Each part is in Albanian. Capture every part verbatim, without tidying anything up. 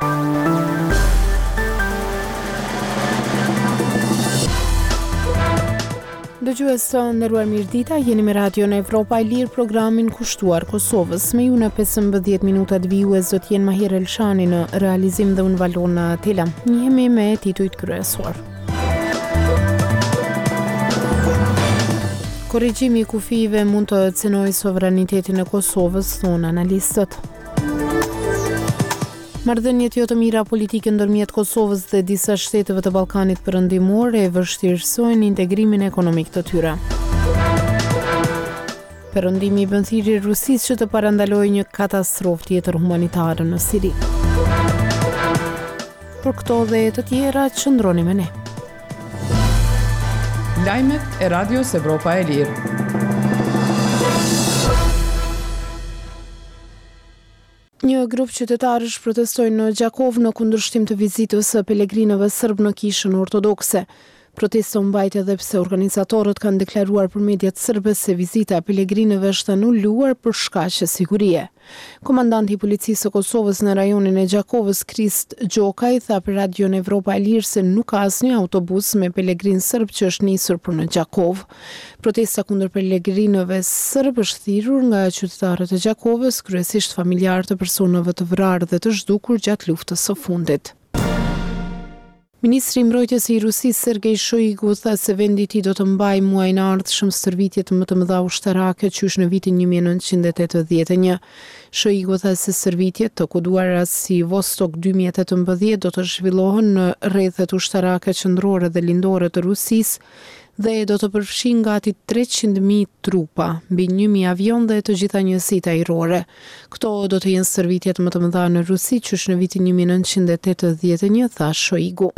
Dëgjues të nderuar mirëdita, jeni me radion Evropa e Lirë, programin kushtuar Kosovës. Me ju në pesëmbëdhjetë minutat vijues do t'jenë Mahir Elshani në realizim dhe unë Valona Tela. Njihemi me titujt kryesor. Korrigjimi i kufive mund të cënojë sovranitetin e Kosovës, thonë analistët. Marrëdhëniet jo të mira politike ndërmjet Kosovës dhe disa shteteve të Ballkanit Perëndimor e vështirësojnë integrimin ekonomik të tyre. Perëndimi i bën thirrje Rusisë që të parandalojë një katastrofë tjetër humanitare në Siri. Për këto dhe të tjera, qëndroni me ne. Lajmet e Radios Evropa e Lirë. Një grup qytetarësh protestojnë në Gjakov në kundërshtim të vizitës së pelegrinëve serb në kishën ortodokse. Protesta u mbajt edhe pse organizatorët kanë deklaruar për mediat serbe se vizita e pelegrinëve është anuluar për shkaqe sigurie. Komandanti i policisë së Kosovës në rajonin e Gjakovës, Krist Gjokaj, tha për Radion Evropa e Lirë se nuk ka asnjë autobus me pelegrin serb që është nisur për në Gjakov. Protesta kundër pelegrinëve serb është thirrur nga qytetarët e Gjakovës, kryesisht familjarë të personave të vrarë dhe të zhdukur gjatë luftës së fundit. Ministri i Mbrojtjes i Rusisë Sergej Shoigu tha se vendi i tij do të mbajë muajin e ardhshëm stërvitjet më të mëdha ushtarake qysh në vitin një mijë e nëntëqind e tetëdhjetë e një. Shoigu tha se stërvitjet të koduara si Vostok dy mijë e tetëmbëdhjetë do të zhvillohen në rrethet ushtarake qendrore dhe lindore të Rusisë dhe do të përfshin gati treqind mijë trupa, mbi një mijë avion dhe të gjitha njësitë ajrore. Këto do të jenë stërvitjet më të mëdha në Rusi, qysh në vitin një mijë e nëntëqind e tetëdhjetë e një, tha Shoigu.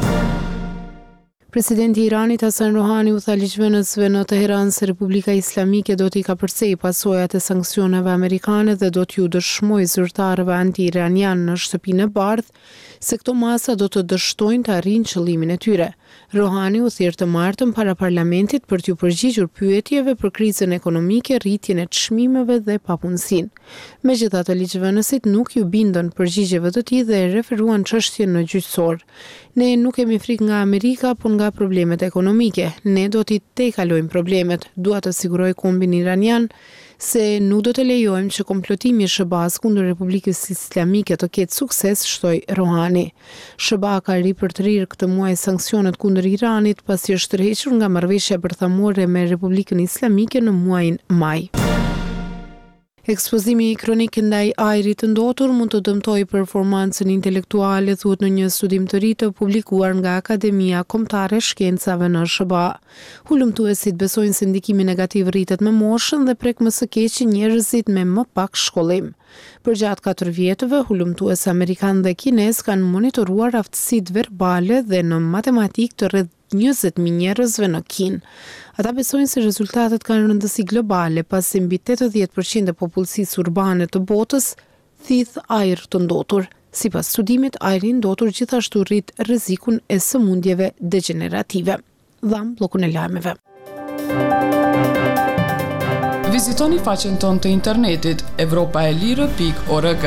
Presidenti i Iranit Hasan Rohani u tha ligjvënësve në Teheran se Republika Islamike do t'i kapërcej pasojat e sanksioneve amerikane dhe do t'ju dëshmojë zyrtarëve anti-iranian në shtëpinë e bardhë se këto masa do të dështojnë të arrijnë qëllimin e tyre. Rohani u thirr të martën para parlamentit për t'ju përgjigjur pyetjeve për krizën ekonomike, rritjen e çmimeve dhe papunësinë. Megjithatë, ligjvënësit nuk ju bindën përgjigjeve të tij dhe referuan çështjen në gjyqësor. Ne nuk kemi frikë nga Amerika, por nga problemet ekonomike. Ne do t'i tejkalojmë problemet, dua të siguroj kombin iranian se nuk do të lejojmë që komplotimi i sh b a-s kundër Republikës Islamike të ketë sukses, shtoi Rohani. sh b a ka ripërtrir këtë muaj sanksionet kundër Iranit pasi është tërhequr nga marrëveshja bërthamore me Republikën Islamike në muajin maj. Ekspozimi kronik ndaj ajrit të ndotur mund të dëmtojë performancën intelektuale, thuhet në një studim të ri të publikuar nga Akademia Kombëtare e Shkencave në sh b a. Hulumtuesit besojnë se ndikimi negativ rritet me moshën dhe prek më së keqi njerëzit me më pak shkollim. Për gjatë katër vjetëve, hulumtues amerikan dhe kinez kanë monitoruar aftësitë verbale dhe në matematikë të rreth njëzet mijë njerëzve në Kinë. Ata besojnë se rezultatet kanë rëndësi globale pasi mbi tetëdhjetë përqind e popullsisë urbane të botës thith ajër të ndotur. Sipas studimit, ajri i ndotur gjithashtu rrit rrezikun e sëmundjeve degenerative. Dham bllokun e lajmeve. Vizitoni faqen tonë të internetit evropa e lirë pikë org.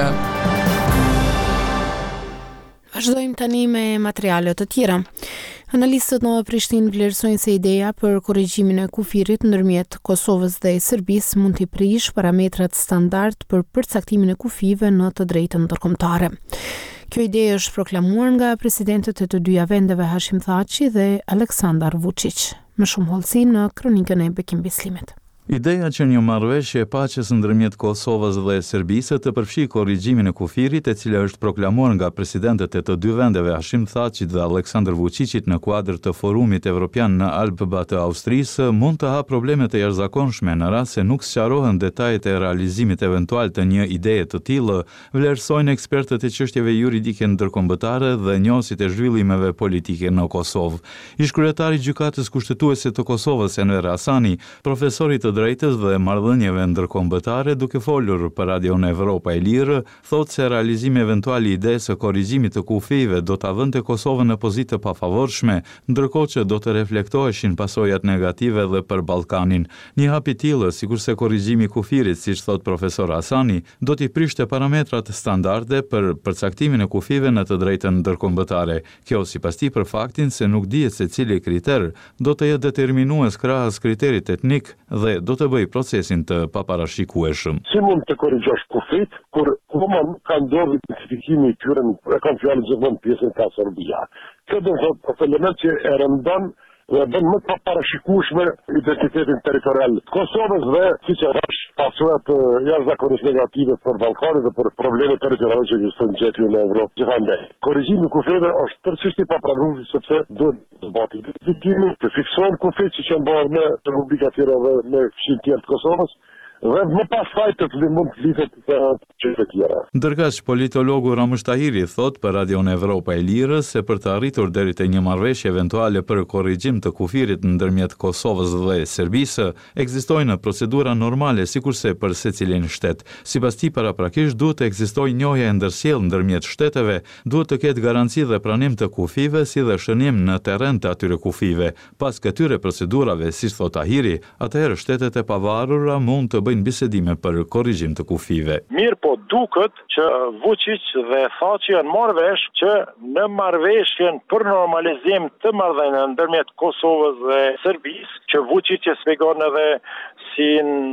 Vazhdojmë tani me materiale të tjera. Analistët në Prishtinë vlerësojnë se ideja për korrigjimin e kufirit ndërmjet Kosovës dhe Serbisë mund t'i prish parametrat standard për përcaktimin e kufive në të drejtën ndërkombëtare. Kjo ide është proklamuar nga presidentët e të dyja vendeve Hashim Thaçi dhe Aleksandar Vučić. Më shumë hollësi në kronikën e Bekim Bislimit. Ideja që një marrëveshje e paqes ndërmjet Kosovës dhe Serbisë të përfshijë korrigjimin e kufirit, e cila është proklamuar nga presidentët e të dy vendeve Hashim Thaçit dhe Aleksandar Vučićit në kuadër të Forumit Evropian në Alba të Austrisë, mund të hapë probleme të jashtëzakonshme në rast se nuk sqarohen detajet e realizimit eventual të një ideje të tillë, vlerësojnë ekspertët e çështjeve juridike ndërkombëtare dhe njohësit e zhvillimeve politike në Kosovë. Ish kryetari i gjykatës kushtetuese të Kosovës, Enver Hasani, profesori të drejtës dhe marrëdhënieve ndërkombëtare, duke folur për Radion Evropa e Lirë, thotë se realizimi eventual i idesë së korrigjimit të kufive do ta vënte Kosovën në pozitë të pafavorshme, ndërkohë që do të reflektoheshin pasojat negative edhe për Ballkanin. Një hap i tillë, sikurse korrigjimi i kufirit, siç thot profesor Hasani, do t'i prishte parametrat standarde për përcaktimin e kufive në të drejtën ndërkombëtare. Kjo sipas tij për faktin se nuk dihet se cili kriter do të jetë determinues krahas kriterit etnik dhe do të bëjë procesin të paparashikueshëm. Si mund të korrigjosh kufit kur kuma ka ndodhur identifikimi i tyre e kanë fjalë gjithmonë pjesën ka Serbia. Kjo do të thotë element që e rëndon dhe bën më të paparashikueshme identitetin territorial të Kosovës dhe siç e thash pasojat jashtëzakonisht negative për Ballkanin dhe për problemet territoriale që ekzistojnë gjatë në Evropë gjithandaj. Korrigjimi i kufeve është tërësisht i papranueshëm sepse duhet të bëhet identifikimi, të fiksohen kufit që janë bërë në Republika tjera dhe në fshin tjerë të Kosovës. Dhe më pas fajtë të mund të lidhet të qytetet tjera. Ndërkaq politologu Ramush Tahiri thot për Radion Evropa e Lirë se për të arritur deri te një marrëveshje eventuale për korrigjim të kufirit ndërmjet Kosovës dhe Serbisë, ekzistojnë procedura normale sikurse për secilin shtet. Sipas tij paraprakisht duhet të ekzistojë njohje e ndërsjellë ndërmjet shteteve, duhet të ketë garanci dhe pranim të kufive si dhe shënim në terren të atyre kufive. Pas këtyre procedurave, siç thot Tahiri, atëherë shtetet e pavarura mund të bëjnë bisedime për korrigjim të kufive. Mirë po duket që Vučić dhe Thaçi janë marrë vesh që në marrëveshjen për normalizim të marrëdhënieve ndërmjet Kosovës dhe Serbisë, që Vučić e shpjegon edhe si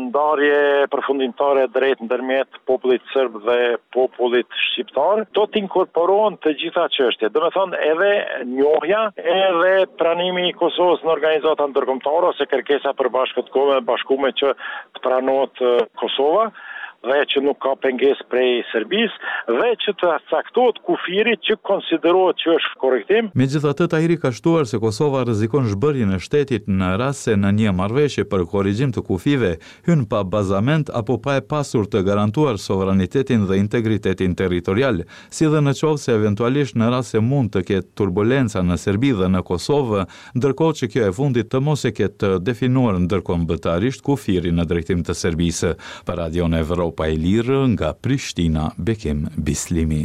ndarje përfundimtare drejt ndërmjet popullit serb dhe popullit shqiptar, do të inkorporohen të gjitha çështjet. Do të thonë edhe njohja, edhe pranimi i Kosovës në organizata ndërkombëtare ose kërkesa për bashkëtkohme bashkume që të pranohet Kosova dhe që nuk ka pengesë prej Serbisë dhe që të caktohet kufiri që konsiderohet që është korrektim. Megjithatë, Tahiri ka shtuar se Kosova rrezikon zhbërjen e shtetit në rast se në një marrëveshje për korrigjim të kufive hyn pa bazament apo pa e pasur të garantuar sovranitetin dhe integritetin territorial, si dhe në qoftë se eventualisht në rast se mund të ketë turbulenca në Serbi dhe në Kosovë, ndërkohë që kjo e fundit të mos e ketë definuar ndërkombëtarisht kufiri në drejtim të Serbisë. Për Radion Evropa Pa e Lirë nga Prishtina, Bekim Bislimi.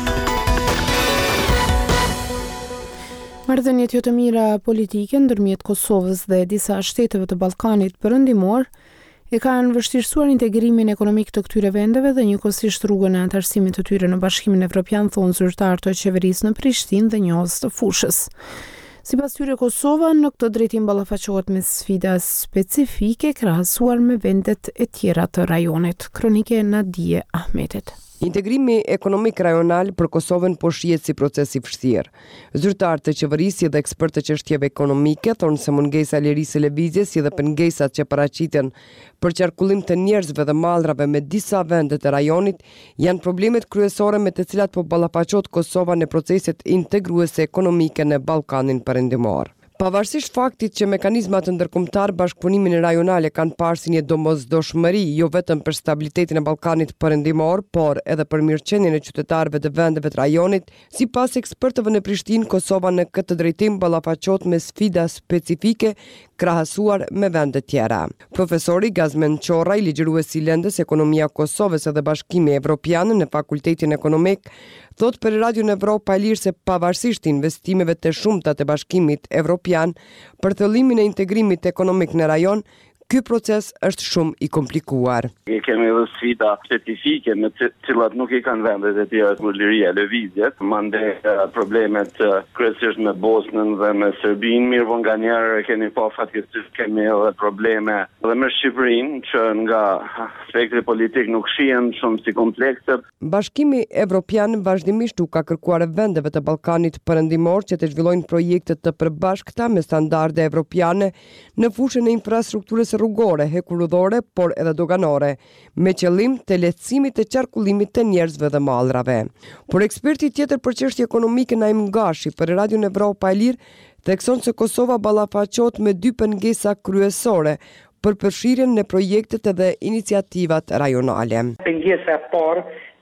Marrëdhëniet jo të mira politike ndërmjet Kosovës dhe disa shteteve të Ballkanit perëndimor e kanë vështirësuar integrimin ekonomik të këtyre vendeve dhe njëkohësisht rrugën e antarësimit të tyre në Bashkimin Evropian, thonë zyrtar të qeverisë në Prishtinë dhe njohës të fushës. Sipas tyre, Kosova në këtë drejtim ballafaqohet me sfida specifike krahasuar me vendet e tjera të rajonit. Kronike Nadije Ahmetit. Integrimi ekonomik rajonal për Kosovën po shihet si proces i vështirë. Zyrtarë të qeverisë dhe ekspertë të çështjeve ekonomike thonë se mungesa e lirisë së lëvizjes si dhe pengesat që paraqiten për qarkullim të njerëzve dhe mallrave me disa vende të rajonit janë problemet kryesore me të cilat po ballafaqohet Kosova në proceset integruese ekonomike në Ballkanin Perëndimor. Pavarësisht faktit që mekanizmat të ndërkombëtar bashkëpunimin rajonale kanë parë si një domosdoshmëri jo vetëm për stabilitetin e Ballkanit Perëndimor, por edhe për mirëqenien e qytetarëve të vendeve të rajonit, sipas ekspertëve në Prishtinë, Kosova në këtë drejtim ballafaqohet me sfida specifike krahasuar me vende tjera. Profesori Gazmen Qorraj, ligjëruesi i lendës Ekonomia e Kosovës dhe Bashkimi Evropian në Fakultetin Ekonomik, thot për Radion Evropa e Lirë se pavarësisht investimeve të shumta të Bashkimit Evropian për thëllimin e integrimit ekonomik në rajon, ky proces është shumë i komplikuar. Ne kemi edhe sfida specifike me të cilat nuk i kanë vendet e tjera të liria lëvizjes, mande problemet kryesisht me Bosnën dhe me Serbinë, mirë nga njerë kemi pa fatkeqësisht kemi edhe probleme dhe me Shqipërinë, që nga aspekti politik nuk shihen shumë si komplekse. Bashkimi Evropian vazhdimisht u ka kërkuar vendeve të Ballkanit Perëndimor që të zhvillojnë projekte të përbashkëta me standarde evropiane në fushën e infrastrukturës rrugore, hekurudhore, por edhe doganore, me qëllim të lehtësimit të qarkullimit të njerëzve dhe mallrave. Por eksperti tjetër për çështje ekonomike Naim Gashi për Radion Evropa e Lirë thekson se Kosova ballafaqohet me dy pengesa kryesore për përfshirjen në projektet edhe iniciativat rajonale. Pengesa e parë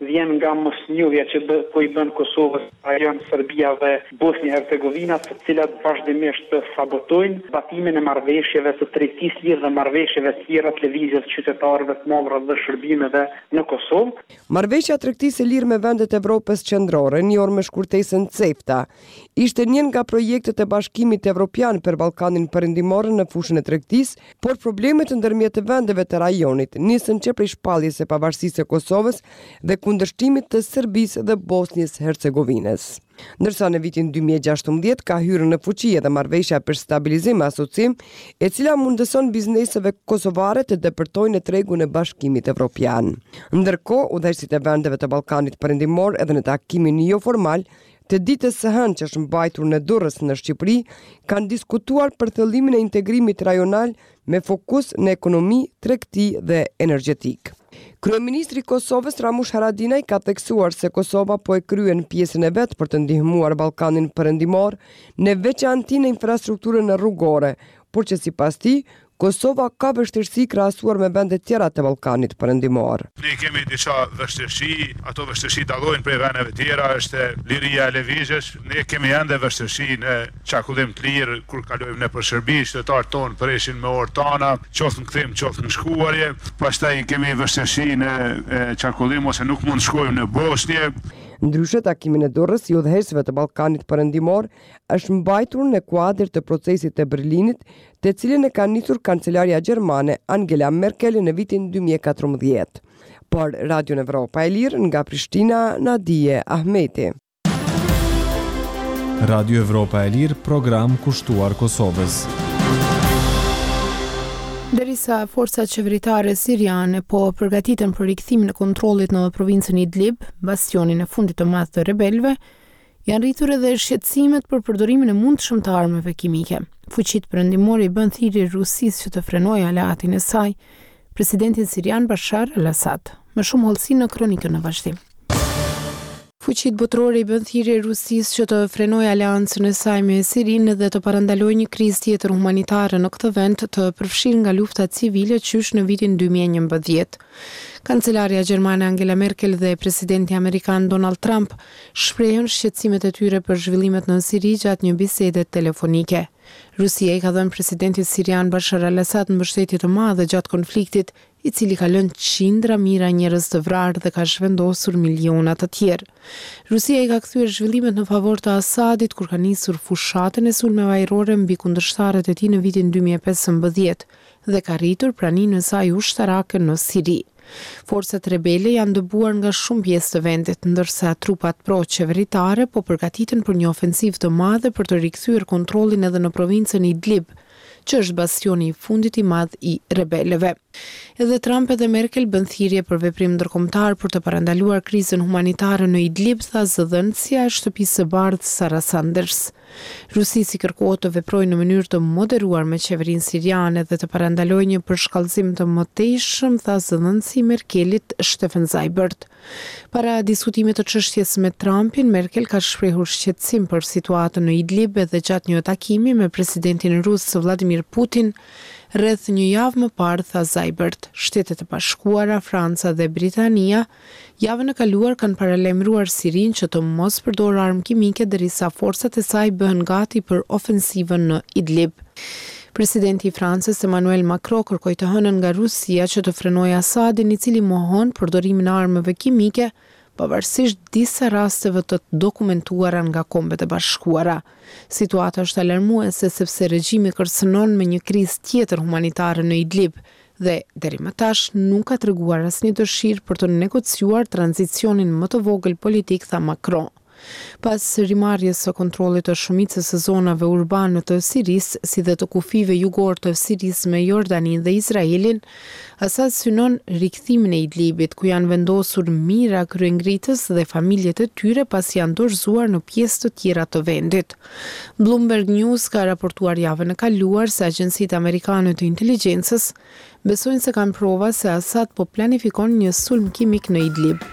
vjen nga mosnjohja që bë, po i bën Kosovës, a janë Serbia dhe Bosnia-Hercegovina, të cilat vazhdimisht sabotojnë batimin e marrëveshjeve të tregtisë lirë dhe marrëveshjeve të tjera të lëvizjes qytetarëve të mollra dhe shërbimeve në Kosovë. Marrëveshja tregtisë lirë me vendet e Evropës qendrore, njohur me shkurtesën CEFTA, ishte një nga projektet e Bashkimit Evropian për Ballkanin Perëndimor në fushën e tregtisë, por problemet ndërmjet vendeve të rajonit nisën që prej shpalljes së pavarësisë së Kosovës dhe kundërshtimit të Serbisë dhe Bosnjës Hercegovinës. Ndërsa në vitin dy mijë e gjashtëmbëdhjetë ka hyrë në fuqi edhe marrëveshja për stabilizim e asocim, e cila mundëson bizneseve kosovare të depërtojnë në tregun e Bashkimit Evropian. Ndërkohë, udhëheqësit e vendeve të Ballkanit Perëndimor edhe në takimin jo formal të ditës së hënë që është mbajtur në Durrës në Shqipëri, kanë diskutuar për thëllimin e integrimit rajonal me fokus në ekonomi, tregti dhe energjetik. Kryeministri i Kosovës Ramush Haradinaj ka theksuar se Kosova po e kryen pjesën e vet për të ndihmuar Ballkanin Perëndimor në veçantë në infrastrukturën rrugore, por që sipas tij Kosova ka vështirësi krahasuar me vendet tjera të Ballkanit Perëndimor. Ne kemi disa vështirësi, ato vështirësi dallojnë prej vendeve tjera, është liria e lëvizjes. Ne kemi ende vështirësi në çarkullim të lirë kur kalojmë nëpër Serbi, qytetarët tonë preshin me orë tona, qoftë në kthim, qoftë në shkuarje. Pastaj kemi vështirësi në çarkullim ose nuk mund të shkojmë në Bosnjë. Ndryshe, takimin e Durrës i udhëheqësve të Ballkanit Perëndimor është mbajtur në kuadër të procesit të Berlinit, të cilin e ka nisur kancelaria gjermane Angela Merkel në vitin dy mijë e katërmbëdhjetë. Por Radio Evropa e Lirë nga Prishtina, Nadije Ahmeti. Radio Evropa e Lirë, program kushtuar Kosovës. Derisa forcat qeveritare siriane po përgatiten për rikthimin e kontrollit në provincën Idlib, bastionin e fundit të madh të rebelëve, janë rritur edhe shqetësimet për përdorimin e mundshëm të armëve kimike. Fuqitë perëndimore i bën thirrje Rusisë që të frenojë aleatin e saj, presidentin sirian Bashar al-Assad. Më shumë hollësi në kronikën në vazhdim. Fuqitë botërore i bën thirrje Rusisë që të frenojë aleancën e saj me Sirinë dhe të parandalojë një krizë tjetër humanitare në këtë vend të përfshirë nga lufta civile qysh në vitin dy mijë e njëmbëdhjetë. Kancelaria gjermane Angela Merkel dhe presidenti amerikan Donald Trump shprehën shqetësimet e tyre për zhvillimet në Siri gjatë një bisede telefonike. Rusia i ka dhënë presidentit sirian Bashar al-Assad mbështetje të madhe gjatë konfliktit, i cili ka lënë qindra mijëra njerëz të vrarë dhe ka zhvendosur miliona të tjerë. Rusia i ka kthyer zhvillimet në favor të Assadit kur ka nisur fushatën e sulmeve ajrore mbi kundërshtarët e tij në vitin dy mijë e pesëmbëdhjetë dhe ka rritur praninë e saj ushtarake në Siri. Forcat rebele janë dëbuar nga shumë pjesë të vendit, ndërsa trupat pro-qeveritare po përgatiten për një ofensivë të madhe për të rikthyer kontrollin edhe në provincën Idlib, që është bastioni i fundit i madh i rebelëve. Edhe Trump edhe Merkel bën thirrje për veprim ndërkombëtar për të parandaluar krizën humanitare në Idlib, tha zëdhënësja e shtëpisë së bardhë Sarah Sanders. Rusisi kërkohet të veprojë në mënyrë të moderuar me qeverinë siriane dhe të parandalojë një përshkallëzim të mëtejshëm, tha zëdhënësi i Merkelit Stefan Seibert. Para diskutimit të çështjes me Trumpin, Merkel ka shprehur shqetësim për situatën në Idlib edhe gjatë një takimi me presidentin rus Vladimir Putin. Rreth një javë më parë, tha Seibert, Shtetet e Bashkuara, Franca dhe Britania javën e kaluar kanë paralajmëruar Sirinë që të mos përdorë armë kimike derisa forcat e saj bëhen gati për ofensivën në Idlib. Presidenti i Francës Emmanuel Macron kërkoi të hënën nga Rusia që të frenojë Assadin, i cili mohon përdorimin e armëve kimike, pavarësisht disa rasteve të dokumentuara nga Kombet e Bashkuara. Situata është alarmuese sepse regjimi kërcënon me një krizë tjetër humanitare në Idlib dhe deri më tash nuk ka treguar asnjë dëshirë për të negociuar tranzicionin më të vogël politik, tha Macron. Pas rimarrjes së kontrollit të shumicës së zonave urbane të Sirisë, si dhe të kufive jugor të Sirisë me Jordaninë dhe Izraelin, Assad synon rikthimin e Idlibit, ku janë vendosur mijëra kryengritës dhe familjet e tyre pas janë dorëzuar në pjesë të tjera të vendit. Bloomberg News ka raportuar javën e kaluar se agjencitë amerikane të inteligjencës besojnë se kanë prova se Assad po planifikon një sulm kimik në Idlib.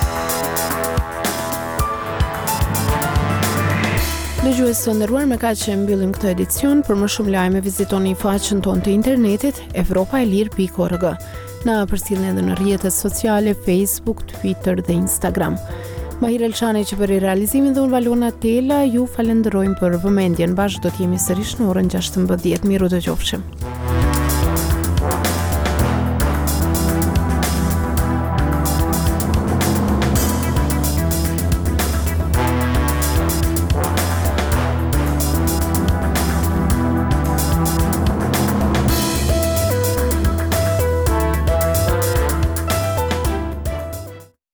Dëgjues të nderuar, me kaq që mbyllim këtë edicion. Për më shumë lajme vizitoni faqen tonë të internetit evropaelir pikë org. Na përcjellni edhe në rrjetet sociale Facebook, Twitter dhe Instagram. Mahir Elçani që bëri realizimin dhe unë Valona Tela ju falenderojmë për vëmendjen. Bashkë do të jemi sërish në orën gjashtëmbëdhjetë. Miru dëgjofshim.